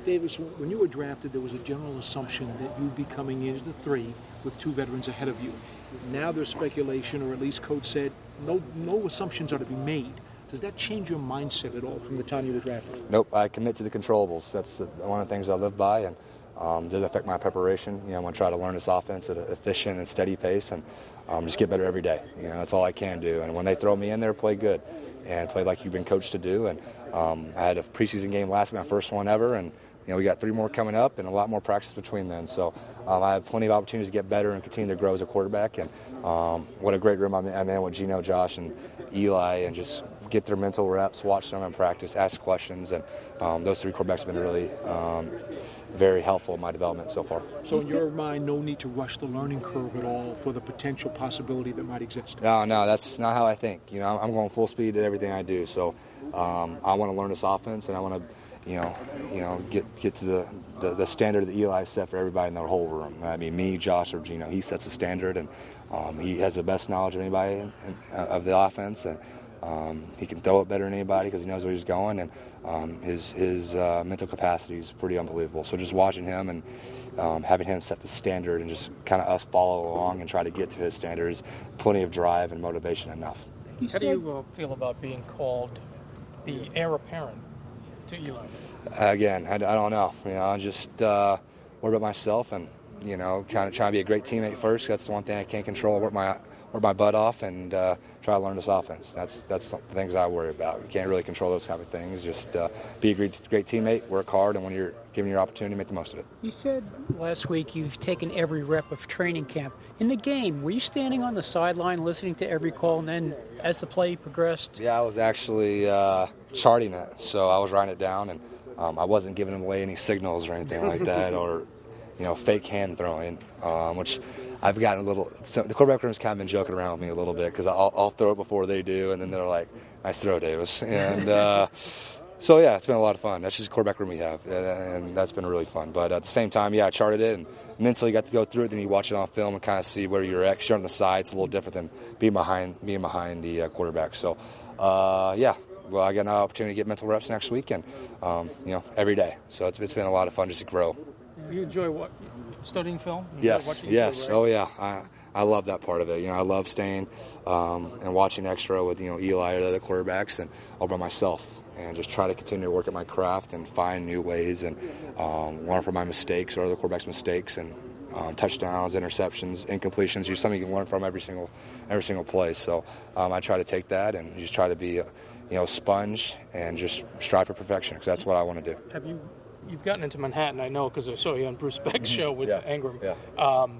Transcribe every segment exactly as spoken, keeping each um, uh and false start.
Davis, when you were drafted, there was a general assumption that you'd be coming in as the three with two veterans ahead of you. Now there's speculation, or at least Coach said, no, no assumptions are to be made. Does that change your mindset at all from the time you were drafted? Nope, I commit to the controllables. That's the, one of the things I live by, and um, does affect my preparation. You know, I'm going to try to learn this offense at an efficient and steady pace, and um, just get better every day. You know, that's all I can do. And when they throw me in there, play good, and play like you've been coached to do. And um, I had a preseason game last week, my first one ever, and you know, we got three more coming up and a lot more practice between then. So um, I have plenty of opportunities to get better and continue to grow as a quarterback. And um, what a great room I'm in, I'm in with Gino, Josh, and Eli, and just get their mental reps, watch them in practice, ask questions. And um, those three quarterbacks have been really um, very helpful in my development so far. So in your mind, no need to rush the learning curve at all for the potential possibility that might exist? No, no, that's not how I think. You know, I'm going full speed at everything I do. So um, I want to learn this offense, and I want to you know, you know, get get to the, the, the standard that Eli set for everybody in the whole room. I mean, me, Josh, or Gino, he sets the standard, and um, he has the best knowledge of anybody in, in, uh, of the offense, and um, he can throw it better than anybody because he knows where he's going, and um, his his uh, mental capacity is pretty unbelievable. So just watching him and um, having him set the standard, and just kind of us follow along and try to get to his standard is plenty of drive and motivation enough. How do you uh, feel about being called the heir apparent to Eli? Again, I, I don't know. You know, I just uh, worry about myself, and you know, kind of trying to be a great teammate first. That's the one thing I can't control. I work my work my butt off, and uh, try to learn this offense. That's that's the things I worry about. You can't really control those kind of things. Just uh, be a great great teammate, work hard, and when you're given your opportunity, make the most of it. You said last week you've taken every rep of training camp. In the game, were you standing on the sideline listening to every call, and then as the play progressed? Yeah, I was actually uh, charting it, so I was writing it down, and um, I wasn't giving away any signals or anything like that, or you know, fake hand throwing, um, which I've gotten a little. So the quarterback room's kind of been joking around with me a little bit because I'll, I'll throw it before they do, and then they're like, "Nice throw, Davis," and. Uh, So, yeah, it's been a lot of fun. That's just the quarterback room we have, and that's been really fun. But at the same time, yeah, I charted it and mentally got to go through it. Then you watch it on film and kind of see where you're at. 'Cause you're on the side. It's a little different than being behind being behind the uh, quarterback. So, uh, yeah, well, I got an opportunity to get mental reps next week and, um, you know, every day. So it's, it's been a lot of fun just to grow. You enjoy what, studying film? You yes, yes. Oh, yeah. I, I love that part of it. You know, I love staying um, and watching extra with, you know, Eli or the other quarterbacks and all by myself. And just try to continue to work at my craft and find new ways and um, learn from my mistakes or other quarterbacks' mistakes and um, touchdowns, interceptions, incompletions. You're something you can learn from every single every single play. So um, I try to take that and just try to be, a, you know, a sponge and just strive for perfection because that's what I want to do. Have you you've gotten into Manhattan? I know because I saw you on Bruce Beck's show with yeah. Ingram. Yeah. Um,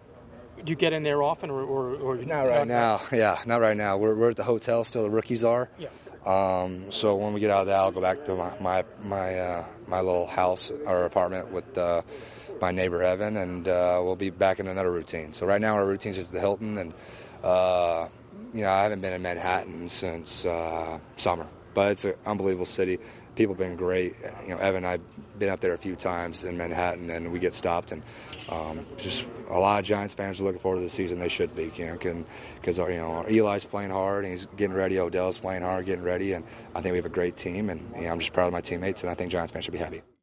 do you get in there often, or, or, or not right not, now? Yeah, not right now. We're we're at the hotel still. The rookies are. Yeah. Um, so when we get out of that, I'll go back to my my my, uh, my little house or apartment with uh, my neighbor Evan, and uh, we'll be back in another routine. So right now our routine is just the Hilton, and uh, you know I haven't been in Manhattan since uh, summer, but it's an unbelievable city. People have been great. You know, Evan and I've been up there a few times in Manhattan, and we get stopped, and um, just a lot of Giants fans are looking forward to the season. They should be, you know, because you know Eli's playing hard, and he's getting ready. Odell's playing hard, getting ready, and I think we have a great team, and you know, I'm just proud of my teammates, and I think Giants fans should be happy.